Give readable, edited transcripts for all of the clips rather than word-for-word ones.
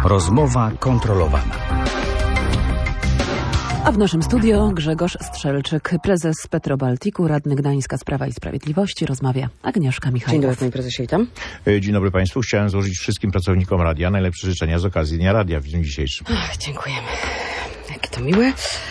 Rozmowa kontrolowana. A w naszym studio Grzegorz Strzelczyk, prezes Petrobaltiku, radny Gdańska z Prawa i Sprawiedliwości. Rozmawia Agnieszka Michałek. Dzień dobry, panie prezesie, witam. Dzień dobry państwu. Chciałem złożyć wszystkim pracownikom radia najlepsze życzenia z okazji Dnia Radia w dniu dzisiejszym. Dziękujemy. Jakie to miłe.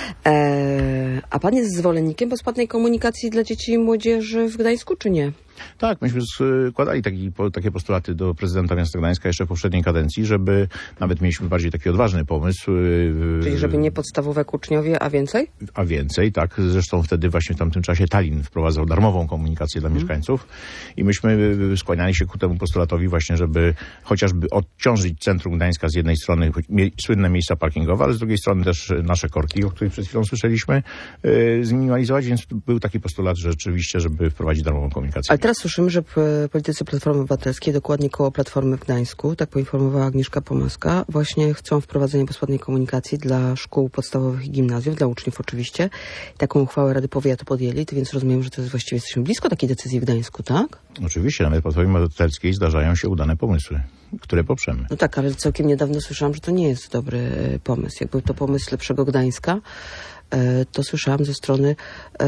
A pan jest zwolennikiem bezpłatnej komunikacji dla dzieci i młodzieży w Gdańsku, czy nie? Tak, myśmy składali takie postulaty do prezydenta miasta Gdańska jeszcze w poprzedniej kadencji, żeby nawet mieliśmy bardziej taki odważny pomysł. Czyli żeby nie podstawówek uczniowie, a więcej? A więcej, tak. Zresztą wtedy właśnie w tamtym czasie Tallinn wprowadzał darmową komunikację dla mieszkańców i myśmy skłaniali się ku temu postulatowi właśnie, żeby chociażby odciążyć centrum Gdańska z jednej strony słynne miejsca parkingowe, ale z drugiej strony też nasze korki, o których przed chwilą słyszeliśmy, zminimalizować, więc był taki postulat, że rzeczywiście, żeby wprowadzić darmową komunikację. Ale teraz słyszymy, że politycy Platformy Obywatelskiej, dokładnie koło Platformy w Gdańsku, tak poinformowała Agnieszka Pomaska, właśnie chcą wprowadzenia bezpłatnej komunikacji dla szkół podstawowych i gimnazjów, dla uczniów oczywiście. Taką uchwałę Rady Powiatu podjęli, więc rozumiem, że to jest właściwie jesteśmy blisko takiej decyzji w Gdańsku, tak? Oczywiście, nawet w Platformie Obywatelskiej zdarzają się udane pomysły, które poprzemy. No tak, ale całkiem niedawno słyszałam, że to nie jest dobry pomysł. Jak był to pomysł lepszego Gdańska, to słyszałam ze strony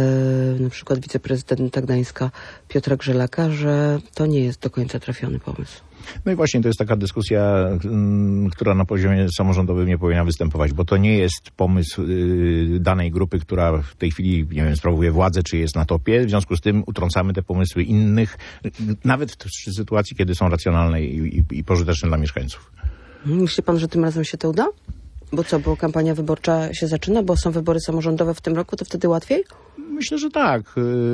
na przykład wiceprezydenta Gdańska Piotra Grzelaka, że to nie jest do końca trafiony pomysł. No i właśnie to jest taka dyskusja, która na poziomie samorządowym nie powinna występować, bo to nie jest pomysł danej grupy, która w tej chwili, nie wiem, sprawuje władzę, czy jest na topie. W związku z tym utrącamy te pomysły innych, nawet w sytuacji, kiedy są racjonalne i pożyteczne dla mieszkańców. Myśli pan, że tym razem się to uda? Bo co, bo kampania wyborcza się zaczyna, bo są wybory samorządowe w tym roku, to wtedy łatwiej? Myślę, że tak.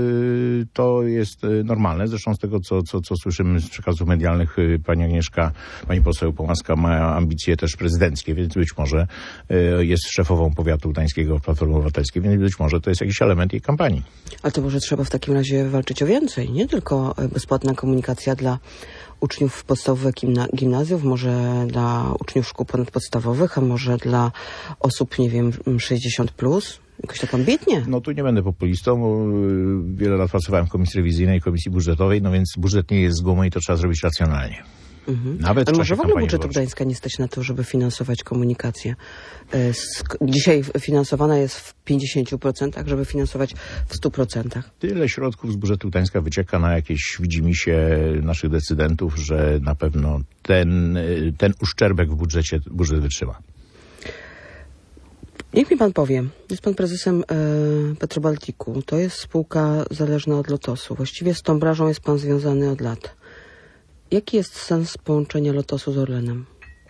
To jest normalne. Zresztą z tego, co słyszymy z przekazów medialnych, pani Agnieszka, pani poseł Pomaska ma ambicje też prezydenckie, więc być może jest szefową powiatu gdańskiego w Platformie Obywatelskiej, więc być może to jest jakiś element jej kampanii. Ale to może trzeba w takim razie walczyć o więcej, nie tylko bezpłatna komunikacja dla uczniów podstawowych gimnazjów, może dla uczniów szkół ponadpodstawowych, a może dla osób, nie wiem, 60+. Jakoś tak ambitnie. No tu nie będę populistą, bo wiele lat pracowałem w Komisji Rewizyjnej, Komisji Budżetowej, no więc budżet nie jest z gumy i to trzeba zrobić racjonalnie. Nawet ale może w ogóle budżetu Gdańska nie stać na to, żeby finansować komunikację. Dzisiaj finansowana jest w 50%, żeby finansować w 100%. Tyle środków z budżetu Gdańska wycieka na jakieś widzimisię naszych decydentów, że na pewno ten uszczerbek w budżecie budżet wytrzyma. Niech mi pan powie, jest pan prezesem Petrobaltiku. To jest spółka zależna od Lotosu. Właściwie z tą branżą jest pan związany od lat. Jaki jest sens połączenia Lotosu z Orlenem?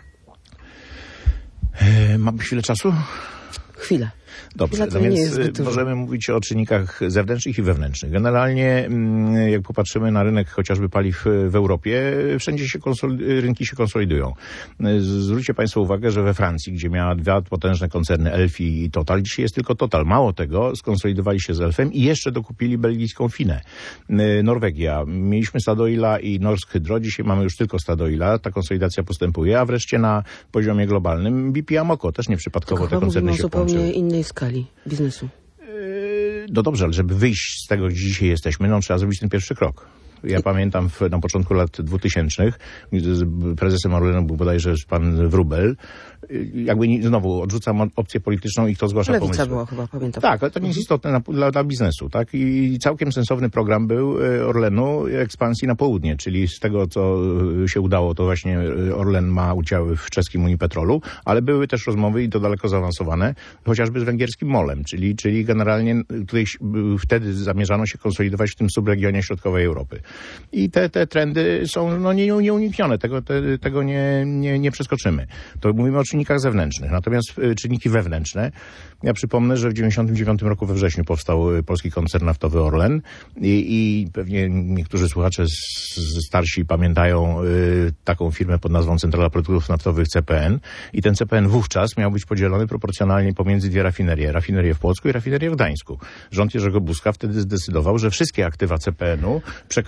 Mamy chwilę czasu? Chwilę. Dobrze, no więc możemy mówić o czynnikach zewnętrznych i wewnętrznych. Generalnie, jak popatrzymy na rynek chociażby paliw w Europie, wszędzie rynki się konsolidują. Zwróćcie państwo uwagę, że we Francji, gdzie miała dwa potężne koncerny Elfi i Total, dzisiaj jest tylko Total. Mało tego, skonsolidowali się z Elfem i jeszcze dokupili belgijską Finę. Norwegia. Mieliśmy Statoila i Norsk Hydro, dzisiaj mamy już tylko Statoila. Ta konsolidacja postępuje, a wreszcie na poziomie globalnym BP Amoco. Też nieprzypadkowo te koncerny się połączyły. Zupełnie innej skali biznesu. No dobrze, ale żeby wyjść z tego, gdzie dzisiaj jesteśmy, no trzeba zrobić ten pierwszy krok. Ja pamiętam na początku lat 2000 prezesem Orlenu był bodajże pan Wróbel. Jakby znowu odrzucam opcję polityczną i kto zgłasza pomysły. Lewica była chyba, pamiętam. Tak, ale to nie jest istotne dla biznesu, tak? I całkiem sensowny program był Orlenu ekspansji na południe, czyli z tego, co się udało, to właśnie Orlen ma udziały w czeskim Unipetrolu, ale były też rozmowy i to daleko zaawansowane, chociażby z węgierskim MOL-em, czyli generalnie tutaj wtedy zamierzano się konsolidować w tym subregionie środkowej Europy. I te trendy są nieuniknione, tego nie przeskoczymy. To mówimy o czynnikach zewnętrznych. Natomiast czynniki wewnętrzne, ja przypomnę, że w 1999 roku we wrześniu powstał polski koncern naftowy Orlen i pewnie niektórzy słuchacze starsi pamiętają taką firmę pod nazwą Centrala Produktów Naftowych CPN i ten CPN wówczas miał być podzielony proporcjonalnie pomiędzy dwie rafinerię. Rafinerię w Płocku i rafinerię w Gdańsku. Rząd Jerzego Buzka wtedy zdecydował, że wszystkie aktywa CPN-u przekaże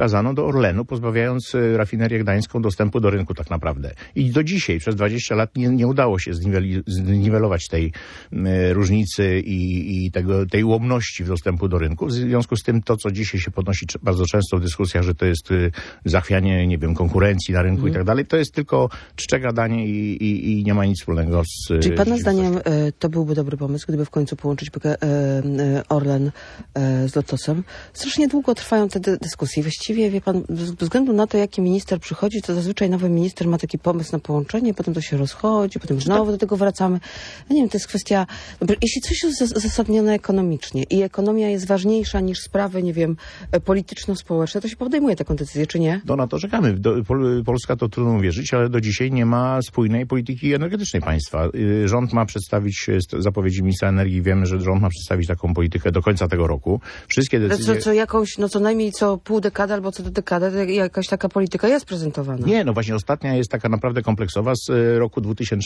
przekazano do Orlenu, pozbawiając rafinerię gdańską dostępu do rynku tak naprawdę. I do dzisiaj, przez 20 lat nie udało się zniwelować tej różnicy i tej ułomności w dostępu do rynku. W związku z tym to, co dzisiaj się podnosi bardzo często w dyskusjach, że to jest zachwianie, nie wiem, konkurencji na rynku i tak dalej, to jest tylko czcze gadanie i nie ma nic wspólnego z... Czyli pana zdaniem to byłby dobry pomysł, gdyby w końcu połączyć Orlen z Lotosem? Strasznie długo trwają te dyskusje. Właściwie, wie pan, bez względu na to, jaki minister przychodzi, to zazwyczaj nowy minister ma taki pomysł na połączenie, potem to się rozchodzi, potem znowu do tego wracamy. No nie wiem, to jest kwestia... Jeśli coś jest uzasadnione ekonomicznie i ekonomia jest ważniejsza niż sprawy, nie wiem, polityczno-społeczne, to się podejmuje taką decyzję, czy nie? No na to czekamy. Polska, to trudno uwierzyć, ale do dzisiaj nie ma spójnej polityki energetycznej państwa. Rząd ma przedstawić, zapowiedzi ministra energii, wiemy, że rząd ma przedstawić taką politykę do końca tego roku. Wszystkie decyzje... Co najmniej co pół dekady albo co do dekady jakaś taka polityka jest prezentowana. Nie, no właśnie ostatnia jest taka naprawdę kompleksowa z roku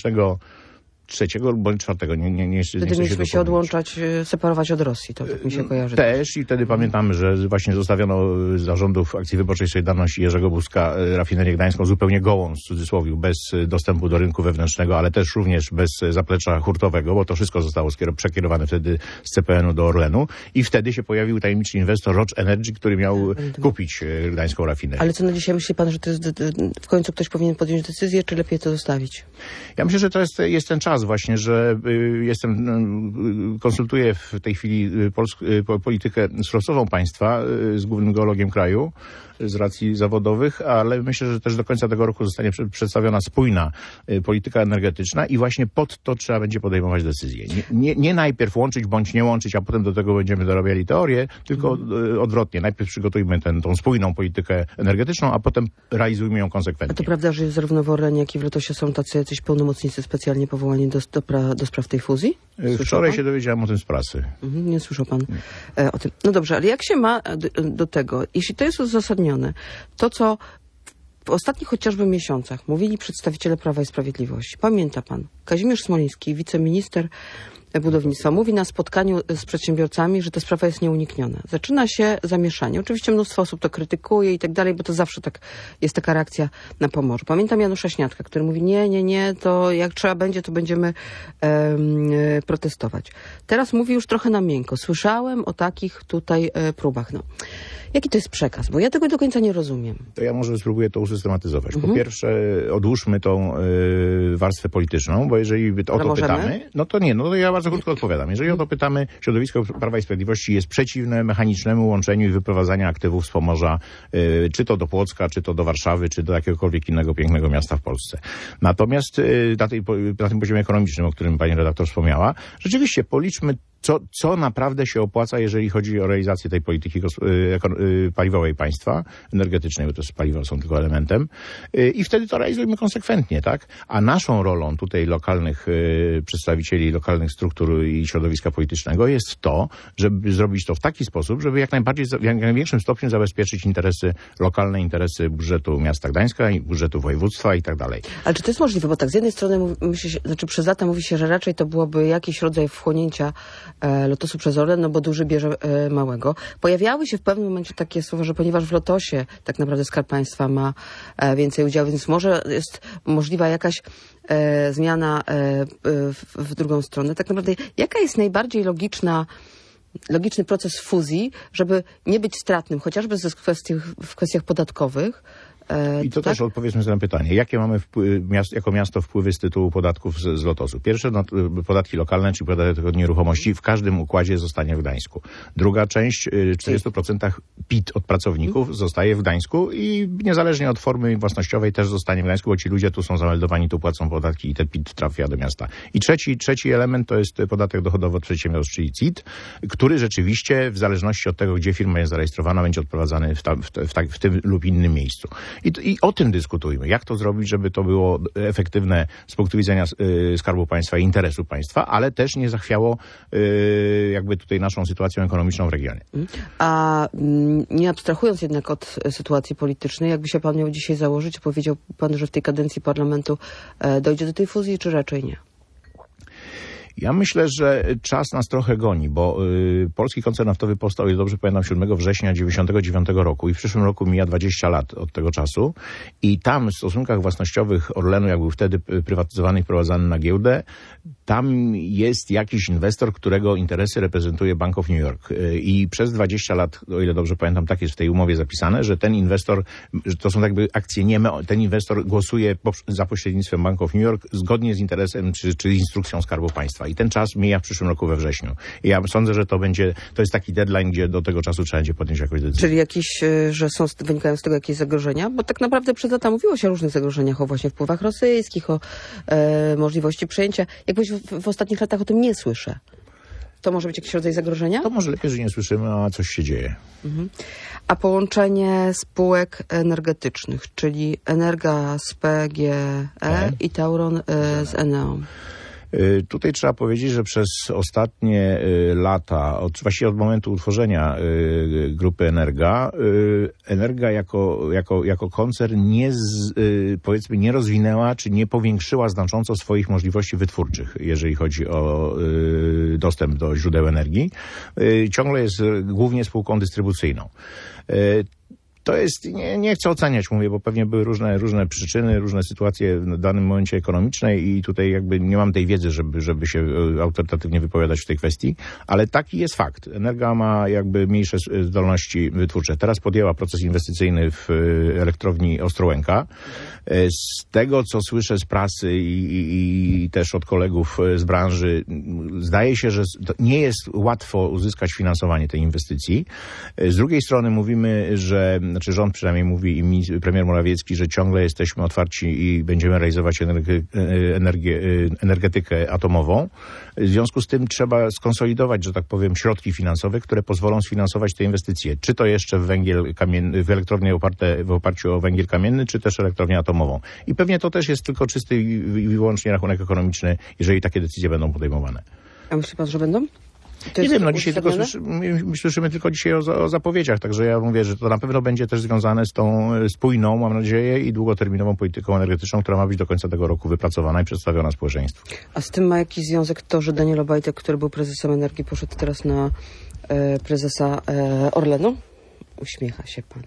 2003 bądź 2004. Nie wtedy mieliśmy się odłączać, separować od Rosji, to tak mi się kojarzy. Też i wtedy pamiętamy, że właśnie zostawiono zarządów Akcji Wyborczej Solidarności Jerzego Buzka rafinerię gdańską zupełnie gołą, w cudzysłowie, bez dostępu do rynku wewnętrznego, ale też również bez zaplecza hurtowego, bo to wszystko zostało przekierowane wtedy z CPN-u do Orlenu i wtedy się pojawił tajemniczy inwestor Roche Energy, który miał kupić gdańską rafinerię. Ale co na dzisiaj myśli pan, że to jest, w końcu ktoś powinien podjąć decyzję, czy lepiej to zostawić? Ja myślę, że to jest ten czas właśnie, że konsultuję w tej chwili politykę surowcową państwa z głównym geologiem kraju z racji zawodowych, ale myślę, że też do końca tego roku zostanie przedstawiona spójna polityka energetyczna i właśnie pod to trzeba będzie podejmować decyzje. Nie najpierw łączyć bądź nie łączyć, a potem do tego będziemy dorabiali teorię, tylko odwrotnie. Najpierw przygotujmy tą spójną politykę energetyczną, a potem realizujmy ją konsekwentnie. A to prawda, że zarówno w Orlenie, jak i w Lotosie są tacy jacyś pełnomocnicy specjalnie powołani do spraw tej fuzji? Wczoraj się dowiedziałem o tym z prasy. Nie słyszał pan o tym. No dobrze, ale jak się ma do tego, jeśli to jest uzasadnione, to co w ostatnich chociażby miesiącach mówili przedstawiciele Prawa i Sprawiedliwości. Pamięta pan, Kazimierz Smoliński, wiceminister budownictwa, mówi na spotkaniu z przedsiębiorcami, że ta sprawa jest nieunikniona. Zaczyna się zamieszanie. Oczywiście mnóstwo osób to krytykuje i tak dalej, bo to zawsze tak jest taka reakcja na Pomorzu. Pamiętam Janusza Śniadka, który mówi nie, to jak trzeba będzie, to będziemy protestować. Teraz mówi już trochę na miękko. Słyszałem o takich tutaj próbach. No. Jaki to jest przekaz? Bo ja tego do końca nie rozumiem. To ja może spróbuję to usystematyzować. Po pierwsze, odłóżmy tą warstwę polityczną, bo jeżeli o to pytamy, no to ja bardzo krótko odpowiadam. Jeżeli o to pytamy, środowisko Prawa i Sprawiedliwości jest przeciwne mechanicznemu łączeniu i wyprowadzaniu aktywów z Pomorza, czy to do Płocka, czy to do Warszawy, czy do jakiegokolwiek innego pięknego miasta w Polsce. Natomiast na tym poziomie ekonomicznym, o którym pani redaktor wspomniała, rzeczywiście policzmy co naprawdę się opłaca, jeżeli chodzi o realizację tej polityki paliwowej państwa, energetycznej, bo to jest paliwa są tylko elementem, i wtedy to realizujemy konsekwentnie, tak? A naszą rolą tutaj lokalnych przedstawicieli, lokalnych struktur i środowiska politycznego jest to, żeby zrobić to w taki sposób, żeby jak największym stopniu zabezpieczyć lokalne interesy budżetu miasta Gdańska i budżetu województwa i tak dalej. Ale czy to jest możliwe? Bo tak z jednej strony przez lata mówi się, że raczej to byłoby jakiś rodzaj wchłonięcia Lotosu przez Orlen, no bo duży bierze małego. Pojawiały się w pewnym momencie takie słowa, że ponieważ w Lotosie tak naprawdę Skarb Państwa ma więcej udziału, więc może jest możliwa jakaś zmiana w drugą stronę. Tak naprawdę jaka jest najbardziej logiczny proces fuzji, żeby nie być stratnym, chociażby w kwestiach podatkowych? I to też odpowiedzmy sobie na pytanie. Jakie mamy jako miasto wpływy z tytułu podatków z Lotosu? Pierwsze, podatki lokalne, czyli podatek od nieruchomości w każdym układzie zostanie w Gdańsku. Druga część, 40% PIT od pracowników zostaje w Gdańsku i niezależnie od formy własnościowej też zostanie w Gdańsku, bo ci ludzie tu są zameldowani, tu płacą podatki i ten PIT trafia do miasta. I trzeci element to jest podatek dochodowy od przedsiębiorstw, czyli CIT, który rzeczywiście w zależności od tego, gdzie firma jest zarejestrowana, będzie odprowadzany w tym lub innym miejscu. I o tym dyskutujmy. Jak to zrobić, żeby to było efektywne z punktu widzenia Skarbu Państwa i interesu państwa, ale też nie zachwiało jakby tutaj naszą sytuacją ekonomiczną w regionie. A nie abstrahując jednak od sytuacji politycznej, jakby się pan miał dzisiaj założyć, powiedział pan, że w tej kadencji parlamentu dojdzie do tej fuzji, czy raczej nie? Ja myślę, że czas nas trochę goni, bo polski koncern naftowy powstał, jak dobrze pamiętam, 7 września 1999 roku i w przyszłym roku mija 20 lat od tego czasu i tam w stosunkach własnościowych Orlenu, jak był wtedy prywatyzowany i wprowadzany na giełdę, tam jest jakiś inwestor, którego interesy reprezentuje Bank of New York i przez 20 lat, o ile dobrze pamiętam, tak jest w tej umowie zapisane, że ten inwestor, że to są jakby akcje nieme, ten inwestor głosuje za pośrednictwem Bank of New York zgodnie z interesem czy instrukcją Skarbu Państwa. I ten czas mija w przyszłym roku we wrześniu. I ja sądzę, że to jest taki deadline, gdzie do tego czasu trzeba będzie podjąć jakąś decyzję. Czyli że wynikają z tego jakieś zagrożenia? Bo tak naprawdę przez lata mówiło się o różnych zagrożeniach, o właśnie wpływach rosyjskich, o możliwości przejęcia. Jakoś w ostatnich latach o tym nie słyszę. To może być jakiś rodzaj zagrożenia? To może lepiej, że nie słyszymy, a coś się dzieje. Mhm. A połączenie spółek energetycznych, czyli Energa z PGE i Tauron z Eneą. Tutaj trzeba powiedzieć, że przez ostatnie lata, właściwie od momentu utworzenia grupy Energa jako koncern powiedzmy nie rozwinęła czy nie powiększyła znacząco swoich możliwości wytwórczych, jeżeli chodzi o dostęp do źródeł energii. Ciągle jest głównie spółką dystrybucyjną. To jest, nie chcę oceniać, mówię, bo pewnie były różne przyczyny, różne sytuacje w danym momencie ekonomiczne i tutaj jakby nie mam tej wiedzy, żeby się autorytatywnie wypowiadać w tej kwestii, ale taki jest fakt. Energa ma jakby mniejsze zdolności wytwórcze. Teraz podjęła proces inwestycyjny w elektrowni Ostrołęka. Z tego, co słyszę z prasy i też od kolegów z branży, zdaje się, że nie jest łatwo uzyskać finansowanie tej inwestycji. Z drugiej strony mówimy, rząd przynajmniej mówi i premier Morawiecki, że ciągle jesteśmy otwarci i będziemy realizować energetykę atomową. W związku z tym trzeba skonsolidować, że tak powiem, środki finansowe, które pozwolą sfinansować te inwestycje. Czy to jeszcze w elektrownie w oparciu o węgiel kamienny, czy też elektrownię atomową. I pewnie to też jest tylko czysty i wyłącznie rachunek ekonomiczny, jeżeli takie decyzje będą podejmowane. A myśli pan, że będą? Nie wiem, dzisiaj tylko słyszymy tylko dzisiaj o zapowiedziach, także ja mówię, że to na pewno będzie też związane z tą spójną, mam nadzieję, i długoterminową polityką energetyczną, która ma być do końca tego roku wypracowana i przedstawiona społeczeństwu. A z tym ma jakiś związek to, że Daniel Obajtek, który był prezesem Energii, poszedł teraz na prezesa Orlenu? Uśmiecha się pan.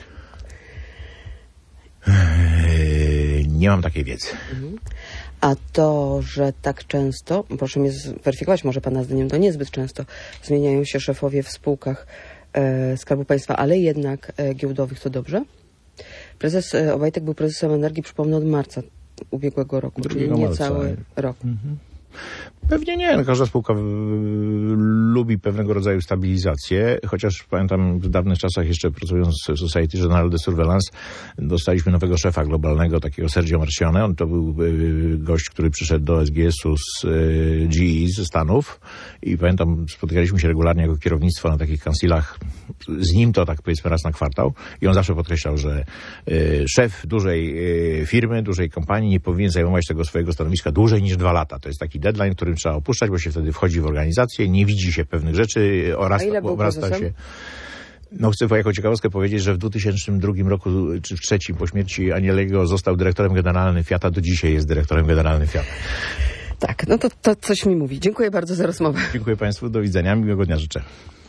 Nie mam takiej wiedzy. A to, że tak często, proszę mnie zweryfikować, może pana zdaniem to niezbyt często, zmieniają się szefowie w spółkach Skarbu Państwa, ale jednak giełdowych, to dobrze? Prezes Obajtek był prezesem Energii, przypomnę, od marca ubiegłego roku, czyli niecały rok. Pewnie nie. Każda spółka lubi pewnego rodzaju stabilizację, chociaż pamiętam w dawnych czasach, jeszcze pracując w Société Générale de Surveillance, dostaliśmy nowego szefa globalnego, takiego Sergio Marcione. On to był gość, który przyszedł do SGS-u z GE ze Stanów i pamiętam, spotykaliśmy się regularnie jako kierownictwo na takich kansilach. Z nim to tak powiedzmy raz na kwartał i on zawsze podkreślał, że szef dużej firmy, dużej kompanii nie powinien zajmować tego swojego stanowiska dłużej niż 2 lata. To jest taki deadline, którym trzeba opuszczać, bo się wtedy wchodzi w organizację, nie widzi się pewnych rzeczy, obrasta się. No chcę jako ciekawostkę powiedzieć, że w 2002 roku, czy w 2003 po śmierci Anielego został dyrektorem generalnym Fiata, do dzisiaj jest dyrektorem generalnym Fiata. Tak, no to coś mi mówi. Dziękuję bardzo za rozmowę. Dziękuję Państwu, do widzenia, miłego dnia życzę.